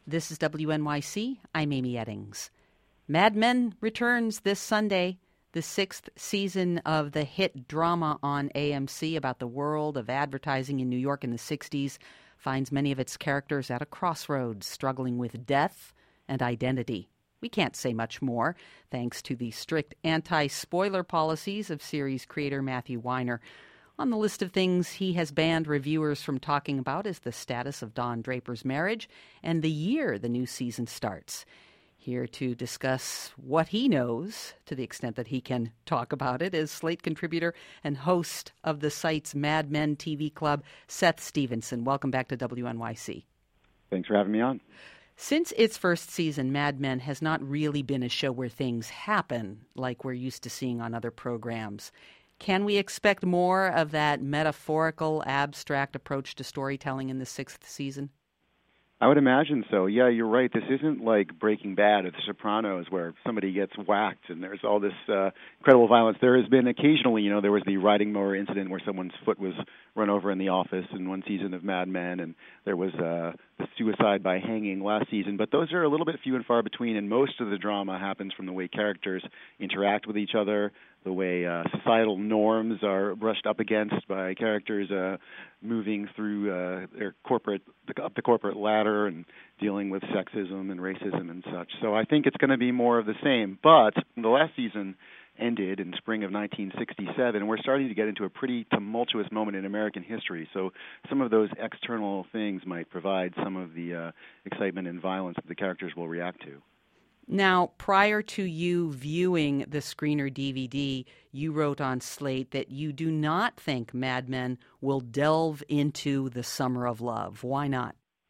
This is WNYC. I'm Amy Eddings. Mad Men returns this Sunday, the sixth season of the hit drama on AMC about the world of advertising in New York in the 60s finds many of its characters at a crossroads, struggling with death and identity. We can't say much more, thanks to the strict anti-spoiler policies of series creator Matthew Weiner. On the list of things he has banned reviewers from talking about is the status of Don Draper's marriage and the year the new season starts. Here to discuss what he knows, to the extent that he can talk about it, is Slate contributor and host of the site's Mad Men TV Club, Seth Stevenson. Welcome back to WNYC. Thanks for having me on. Since its first season, Mad Men has not really been a show where things happen like we're used to seeing on other programs. Can we expect more of that metaphorical, abstract approach to storytelling in the sixth season? I would imagine so. Yeah, you're right. This isn't like Breaking Bad or The Sopranos where somebody gets whacked and there's all this incredible violence. There has been occasionally, there was the riding mower incident where someone's foot was run over in the office in one season of Mad Men, and there was the suicide by hanging last season. But those are a little bit few and far between, and most of the drama happens from the way characters interact with each other, the way societal norms are brushed up against by characters moving through up the corporate ladder and dealing with sexism and racism and such. So I think it's going to be more of the same. But the last season ended in spring of 1967, and we're starting to get into a pretty tumultuous moment in American history. So some of those external things might provide some of the excitement and violence that the characters will react to. Now, prior to you viewing the screener DVD, you wrote on Slate that you do not think Mad Men will delve into the summer of love. Why not?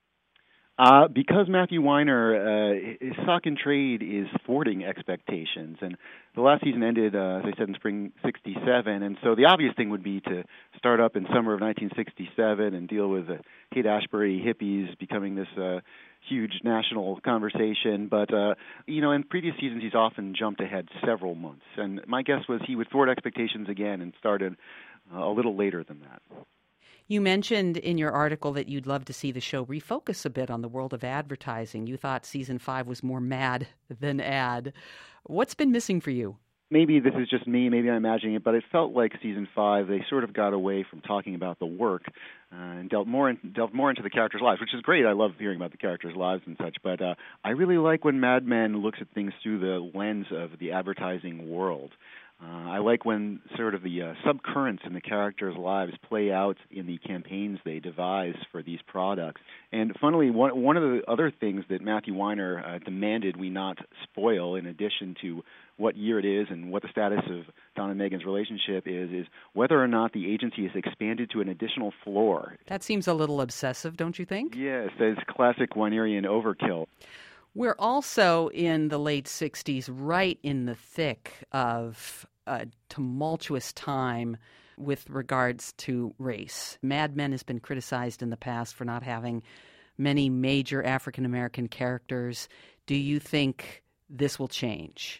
Because Matthew Weiner, his stock in trade is thwarting expectations. And the last season ended, as I said, in spring 67. And so the obvious thing would be to start up in summer of 1967 and deal with the Haight-Ashbury hippies becoming this huge national conversation. But, in previous seasons, he's often jumped ahead several months. And my guess was he would thwart expectations again and started a little later than that. You mentioned in your article that you'd love to see the show refocus a bit on the world of advertising. You thought season 5 was more mad than ad. What's been missing for you? Maybe this is just me, maybe I'm imagining it, but it felt like season 5, they sort of got away from talking about the work and delved more into the characters' lives, which is great. I love hearing about the characters' lives and such, but I really like when Mad Men looks at things through the lens of the advertising world. I like when sort of the subcurrents in the characters' lives play out in the campaigns they devise for these products. And funnily, one of the other things that Matthew Weiner demanded we not spoil, in addition to what year it is and what the status of Don and Megan's relationship is whether or not the agency is expanded to an additional floor. That seems a little obsessive, don't you think? Yes, it's classic Weinerian overkill. We're also in the late 60s, right in the thick of a tumultuous time with regards to race. Mad Men has been criticized in the past for not having many major African-American characters. Do you think this will change?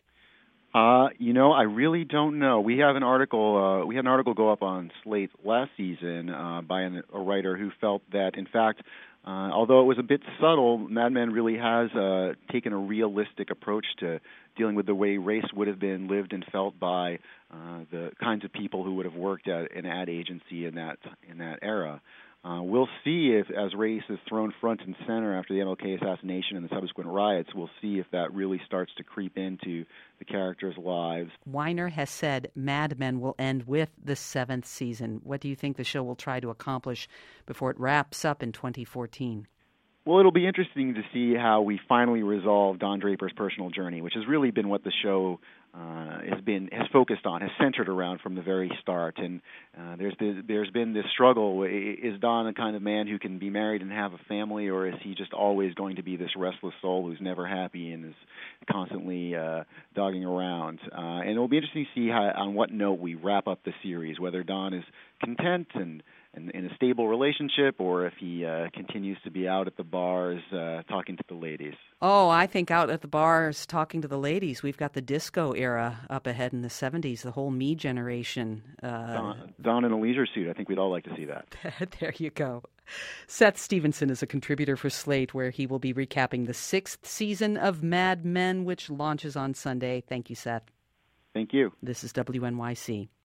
I really don't know. We had an article go up on Slate last season by a writer who felt that, in fact, although it was a bit subtle, Mad Men really has taken a realistic approach to dealing with the way race would have been lived and felt by the kinds of people who would have worked at an ad agency in that era. We'll see if, as race is thrown front and center after the MLK assassination and the subsequent riots, we'll see if that really starts to creep into the characters' lives. Weiner has said Mad Men will end with the 7th season. What do you think the show will try to accomplish before it wraps up in 2014? Well, it'll be interesting to see how we finally resolve Don Draper's personal journey, which has really been what the show has focused on, has centered around from the very start. And there's been this struggle. Is Don a kind of man who can be married and have a family, or is he just always going to be this restless soul who's never happy and is constantly dogging around? And it'll be interesting to see on what note we wrap up the series, whether Don is content and in a stable relationship, or if he continues to be out at the bars talking to the ladies. Oh, I think out at the bars talking to the ladies. We've got the disco era up ahead in the 70s, the whole me generation. Don in a leisure suit. I think we'd all like to see that. There you go. Seth Stevenson is a contributor for Slate, where he will be recapping the 6th season of Mad Men, which launches on Sunday. Thank you, Seth. Thank you. This is WNYC.